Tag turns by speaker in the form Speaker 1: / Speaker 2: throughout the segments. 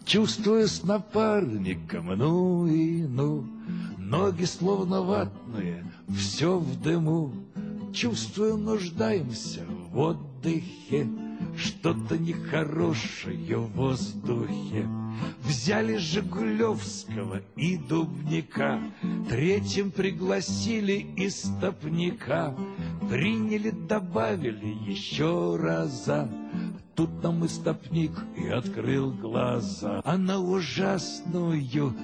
Speaker 1: Чувствую с напарником, ну и ну, ноги словно ватные, все в дыму. Чувствую, нуждаемся в отдыхе, что-то нехорошее в воздухе. Взяли Жигулевского и Дубника, третьим пригласили истопника. Приняли, добавили еще раза. Тут нам истопник и открыл глаза, а на ужасную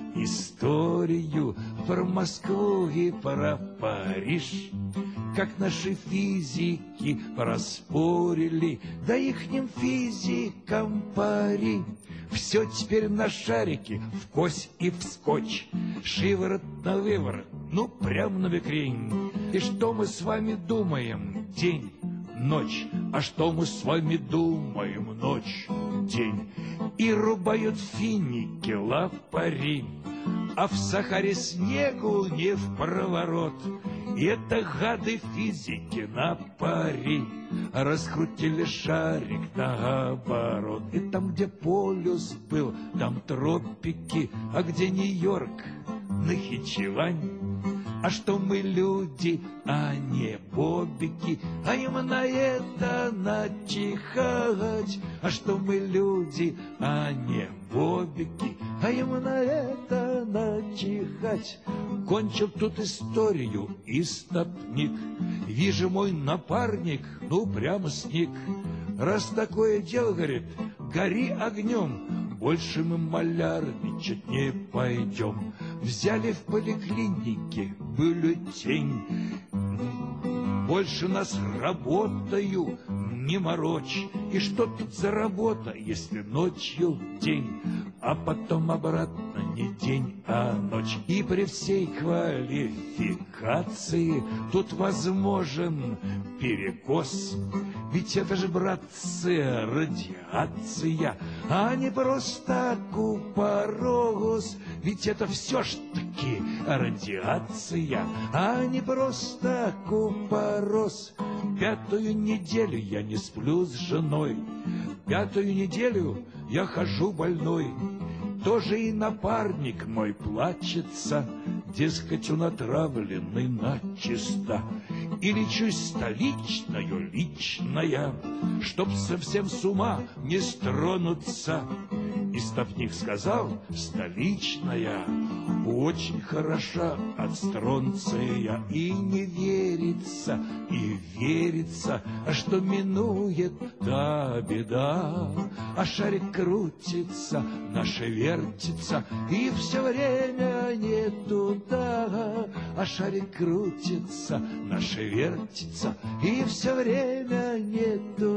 Speaker 1: историю про Москву и про Париж. Как наши физики проспорили, да ихним физикам пари. Все теперь на шарике, в кось и в скотч, шиворот на выворот, ну прям на бекрень. И что мы с вами думаем? День, ночь. А что мы с вами думаем? Ночь, день. И рубают финики лапари, а в Сахаре снегу не в проворот. И это гады физики на пари раскрутили шарик наоборот. И там, где полюс был, там тропики, а где Нью-Йорк, Нахичевань. А что мы люди, а не бобики, а им на это начихать. А что мы люди, а не бобики, а им на это начихать. Кончил тут историю истопник. Вижу, мой напарник, ну прямо сник. Раз такое дело, говорит, гори огнем, больше мы малярничать не пойдем. Взяли в поликлинике бюллетень. Больше нас работаю, не морочь. И что тут за работа, если ночью день? А потом обратно не день, а ночь. И при всей квалификации тут возможен перекос. Ведь это же, братцы, радиация, а не просто купорос. Ведь это все ж таки радиация, а не просто купорос. 5-ю неделю я не сплю с женой, 5-ю неделю я хожу больной. Тоже и напарник мой плачется, дескать, он отравленный начисто. И лечусь столичною личная, чтоб совсем с ума не стронуться. Истопник сказал: столичная очень хороша от стронция. И не верится, и верится, что минует та беда. А шарик крутится, наша вертится, и все время не туда. А шарик крутится, наша вертится, и все время не туда.